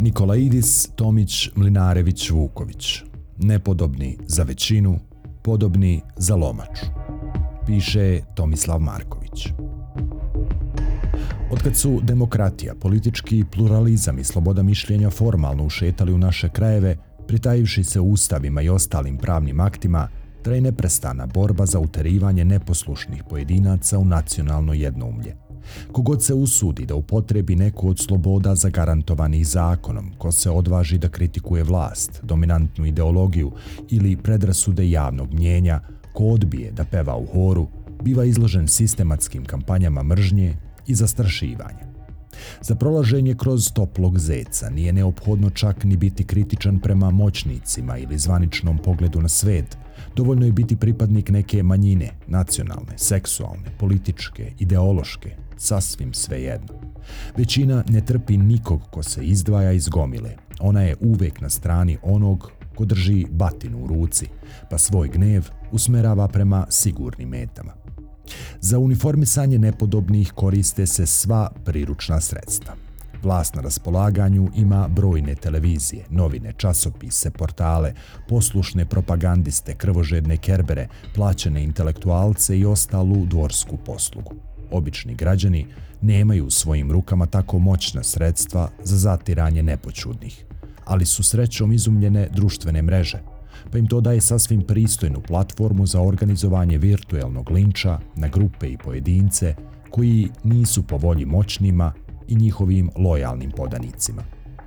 Nikolaidis, Tomić, Mlinarević, Vuković. Nepodobni za većinu, podobni za lomaču. Piše Tomislav Marković. Otkad su demokratija, politički pluralizam i sloboda mišljenja formalno ušetali u naše krajeve, pritajivši se ustavima i ostalim pravnim aktima, traje neprestana borba za uterivanje neposlušnih pojedinaca u nacionalno jednoumlje. Kogod se usudi da upotrebi neku od sloboda zagarantovanih zakonom, ko se odvaži da kritikuje vlast, dominantnu ideologiju ili predrasude javnog mnjenja, ko odbije da peva u horu, biva izložen sistematskim kampanjama mržnje i zastrašivanja. Za prolaženje kroz toplog zeca nije neophodno čak ni biti kritičan prema moćnicima ili zvaničnom pogledu na svet. Dovoljno je biti pripadnik neke manjine, nacionalne, seksualne, političke, ideološke, sasvim svejedno. Većina ne trpi nikog ko se izdvaja iz gomile. Ona je uvek na strani onog ko drži batinu u ruci, pa svoj gnev usmerava prema sigurnim metama. Za uniformisanje nepodobnih koriste se sva priručna sredstva. Vlast na raspolaganju ima brojne televizije, novine, časopise, portale, poslušne propagandiste, krvožedne kerbere, plaćene intelektualce i ostalu dvorsku poslugu. Obični građani nemaju u svojim rukama tako moćna sredstva za zatiranje nepoćudnih, ali su srećom izumljene društvene mreže, pa im to daje sasvim pristojnu platformu za organizovanje virtuelnog linča na grupe i pojedince koji nisu po volji moćnima i njihovim lojalnim podanicima.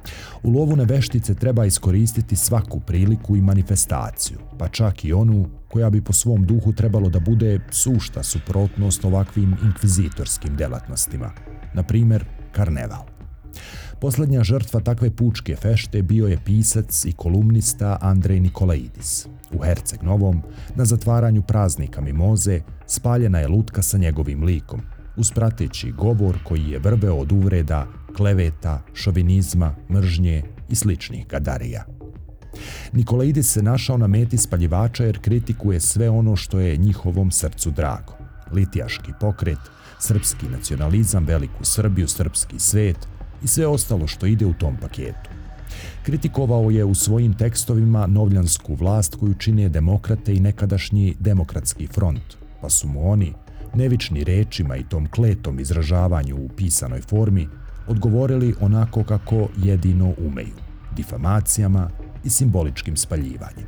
U lovu na veštice treba iskoristiti svaku priliku i manifestaciju, pa čak i onu koja bi po svom duhu trebalo da bude sušta suprotnost ovakvim inkvizitorskim delatnostima, na primjer karneval. Posljednja žrtva takve pučke fešte bio je pisac i kolumnista Andrej Nikolaidis. U Herceg Novom, na zatvaranju praznika Mimoze, spaljena je lutka sa njegovim likom, uz prateći govor koji je vrveo od uvreda, kleveta, šovinizma, mržnje i sličnih gadarija. Nikolaidis se našao na meti spaljivača jer kritikuje sve ono što je njihovom srcu drago. Litijaški pokret, srpski nacionalizam, veliku Srbiju, srpski svet i sve ostalo što ide u tom paketu. Kritikovao je u svojim tekstovima novljansku vlast koju čine demokrate i nekadašnji demokratski front, pa su mu oni, nevični rečima i tom kletom izražavanju u pisanoj formi, odgovorili onako kako jedino umeju, difamacijama i simboličkim spaljivanjem.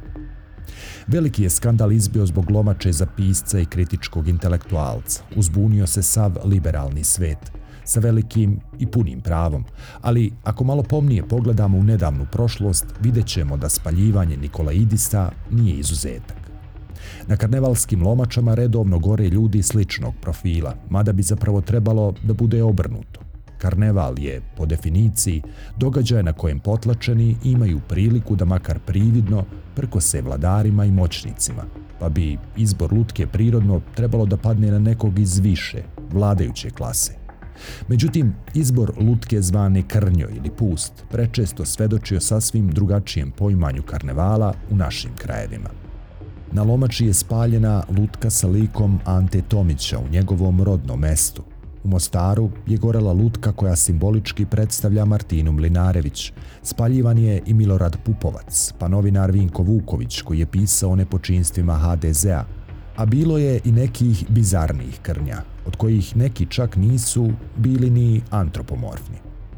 Veliki je skandal izbio zbog lomače za pisca i kritičkog intelektualca. Uzbunio se sav liberalni svet, sa velikim i punim pravom, ali ako malo pomnije pogledamo u nedavnu prošlost, vidjet ćemo da spaljivanje Nikolaidisa nije izuzetak. Na karnevalskim lomačama redovno gore ljudi sličnog profila, mada bi zapravo trebalo da bude obrnuto. Karneval je, po definiciji, događaj na kojem potlačeni imaju priliku da makar prividno prkose vladarima i moćnicima, pa bi izbor lutke prirodno trebalo da padne na nekog iz više, vladajuće klase. Međutim, izbor lutke zvane krnjoj ili pust prečesto svedočio sasvim drugačijem poimanju karnevala u našim krajevima. Na lomači je spaljena lutka sa likom Ante Tomića u njegovom rodnom mestu. U Mostaru je gorela lutka koja simbolički predstavlja Martinu Mlinarević. Spaljivan je i Milorad Pupovac, pa novinar Vinko Vuković koji je pisao o nepočinstvima HDZ-a, a bilo je i nekih bizarnijih krnja, od kojih neki čak nisu bili ni antropomorfni.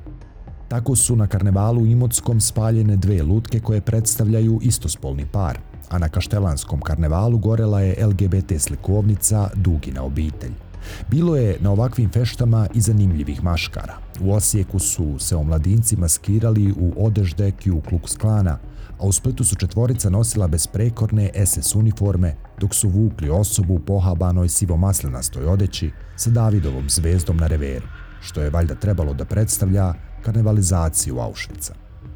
Tako su na karnevalu u Imotskom spaljene dve lutke koje predstavljaju istospolni par, a na kaštelanskom karnevalu gorela je LGBT slikovnica Dugina obitelj. Bilo je na ovakvim feštama i zanimljivih maškara. U Osijeku su se omladinci maskirali u odežde Ku Klux Klana, a u Splitu su četvorica nosila besprekorne SS uniforme, dok su vukli osobu u pohabanoj sivomaslinastoj odeći sa Davidovom zvezdom na reveru, što je valjda trebalo da predstavlja karnevalizaciju Auschwitza.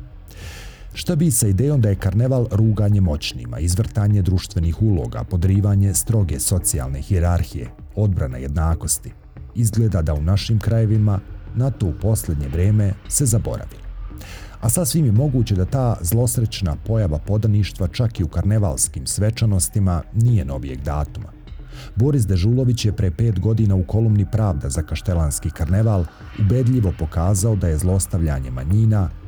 Šta bi sa idejom da je karneval ruganje moćnima, izvrtanje društvenih uloga, podrivanje stroge socijalne hijerarhije, odbrana jednakosti? Izgleda da u našim krajevima na to u posljednje vrijeme se zaboravilo. A sasvim je moguće da ta zlosrećna pojava podaništva čak i u karnevalskim svečanostima nije novijeg datuma. Boris Dežulović je pre 5 godina u kolumni Pravda za kaštelanski karneval ubedljivo pokazao da je zlostavljanje manjina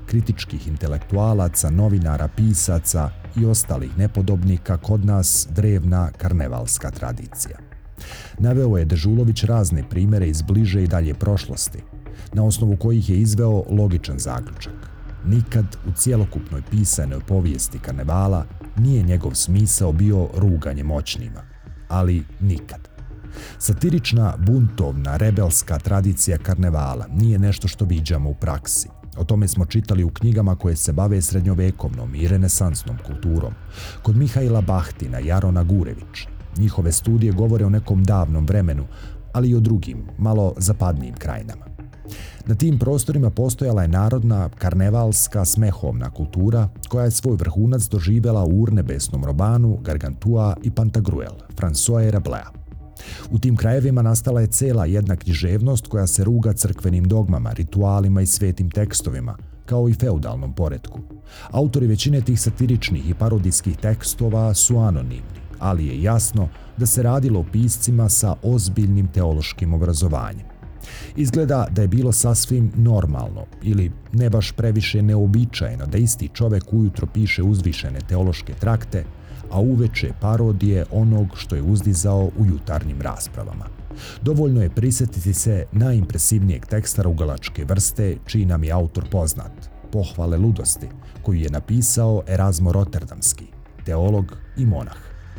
kritičkih intelektualaca, novinara, pisaca i ostalih nepodobnika kod nas drevna karnevalska tradicija. Naveo je Dežulović razne primjere iz bliže i dalje prošlosti, na osnovu kojih je izveo logičan zaključak. Nikad u cjelokupnoj pisanoj povijesti karnevala nije njegov smisao bio ruganje moćnima, ali nikad. Satirična, buntovna, rebelska tradicija karnevala nije nešto što viđamo u praksi. O tome smo čitali u knjigama koje se bave srednjovekovnom i renesansnom kulturom, kod Mihaila Bahtina i Arona Gurevića. Njihove studije govore o nekom davnom vremenu, ali i o drugim, malo zapadnijim krajinama. Na tim prostorima postojala je narodna, karnevalska, smehovna kultura koja je svoj vrhunac doživjela u urnebesnom romanu Gargantua i Pantagruel, Françoisa i Rabelasa. U tim krajevima nastala je cela jedna književnost koja se ruga crkvenim dogmama, ritualima i svetim tekstovima, kao i feudalnom poretku. Autori većine tih satiričnih i parodijskih tekstova su anonimni, ali je jasno da se radilo o piscima sa ozbiljnim teološkim obrazovanjem. Izgleda da je bilo sasvim normalno ili ne baš previše neobičajeno da isti čovek ujutro piše uzvišene teološke trakte, a uveče parodije onog što je uzdizao u jutarnjim raspravama. Dovoljno je prisjetiti se najimpresivnijeg teksta rugalačke vrste, čiji nam je autor poznat, Pohvale ludosti, koju je napisao Erazmo Roterdamski, teolog i monah.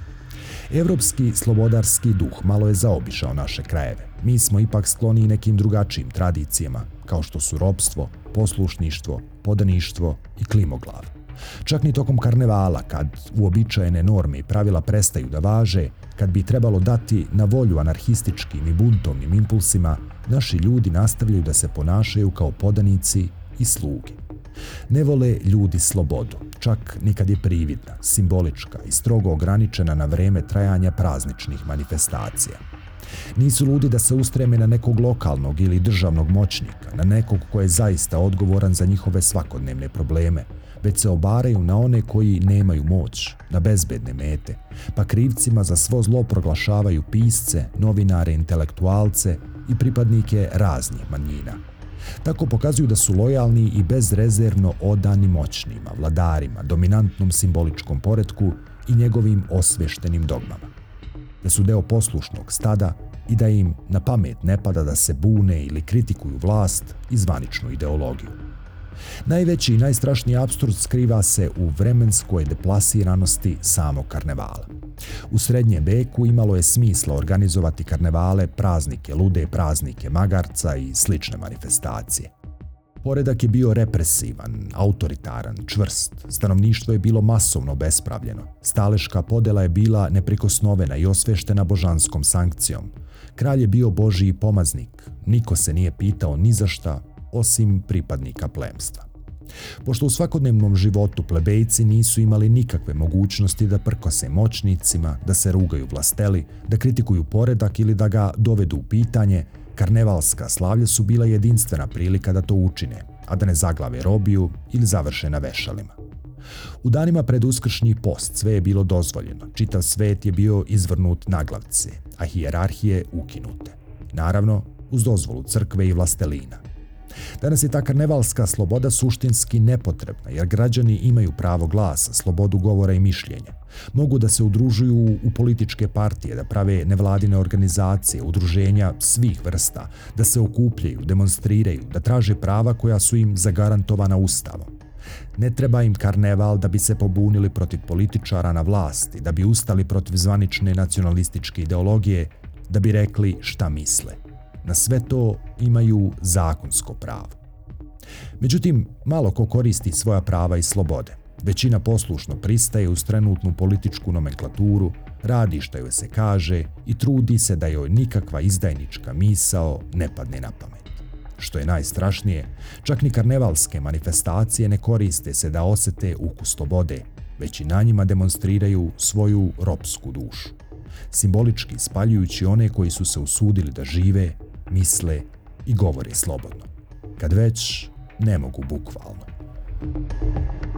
Evropski slobodarski duh malo je zaobišao naše krajeve. Mi smo ipak skloni nekim drugačijim tradicijama, kao što su ropstvo, poslušništvo, podaništvo i klimoglav. Čak ni tokom karnevala, kad uobičajene norme i pravila prestaju da važe, kad bi trebalo dati na volju anarhističkim i buntovnim impulsima, naši ljudi nastavljaju da se ponašaju kao podanici i sluge. Ne vole ljudi slobodu, čak ni kad je prividna, simbolička i strogo ograničena na vreme trajanja prazničnih manifestacija. Nisu ludi da se ustreme na nekog lokalnog ili državnog moćnika, na nekog ko je zaista odgovoran za njihove svakodnevne probleme, već se obaraju na one koji nemaju moć, na bezbedne mete, pa krivcima za svo zlo proglašavaju pisce, novinare, intelektualce i pripadnike raznih manjina. Tako pokazuju da su lojalni i bezrezervno odani moćnima, vladarima, dominantnom simboličkom poretku i njegovim osveštenim dogmama. Da su deo poslušnog stada i da im na pamet ne pada da se bune ili kritikuju vlast i zvaničnu ideologiju. Najveći i najstrašniji apsurd skriva se u vremenskoj deplasiranosti samog karnevala. U srednjem veku imalo je smisla organizovati karnevale, praznike lude, praznike magarca i slične manifestacije. Poredak je bio represivan, autoritaran, čvrst, stanovništvo je bilo masovno obespravljeno, staleška podela je bila neprikosnovena i osveštena božanskom sankcijom. Kralj je bio Božji pomaznik, niko se nije pitao ni za šta, osim pripadnika plemstva. Pošto u svakodnevnom životu plebejci nisu imali nikakve mogućnosti da prkose moćnicima, da se rugaju vlasteli, da kritikuju poredak ili da ga dovedu u pitanje, karnevalska slavlja su bila jedinstvena prilika da to učine, a da ne zaglave robiju ili završe na vešalima. U danima pred uskršnji post sve je bilo dozvoljeno, čitav svet je bio izvrnut naglavce, a hijerarhije ukinute. Naravno, uz dozvolu crkve i vlastelina. Danas je ta karnevalska sloboda suštinski nepotrebna, jer građani imaju pravo glasa, slobodu govora i mišljenja. Mogu da se udružuju u političke partije, da prave nevladine organizacije, udruženja svih vrsta, da se okupljaju, demonstriraju, da traže prava koja su im zagarantovana Ustavom. Ne treba im karneval da bi se pobunili protiv političara na vlasti, da bi ustali protiv zvanične nacionalističke ideologije, da bi rekli šta misle. Na sve to imaju zakonsko pravo. Međutim, malo ko koristi svoja prava i slobode. Većina poslušno pristaje uz trenutnu političku nomenklaturu, radi šta joj se kaže i trudi se da joj nikakva izdajnička misao ne padne na pamet. Što je najstrašnije, čak ni karnevalske manifestacije ne koriste se da osete ukus slobode, već i na njima demonstriraju svoju ropsku dušu, simbolički spaljujući one koji su se usudili da žive, misle i govore slobodno, kad već ne mogu bukvalno.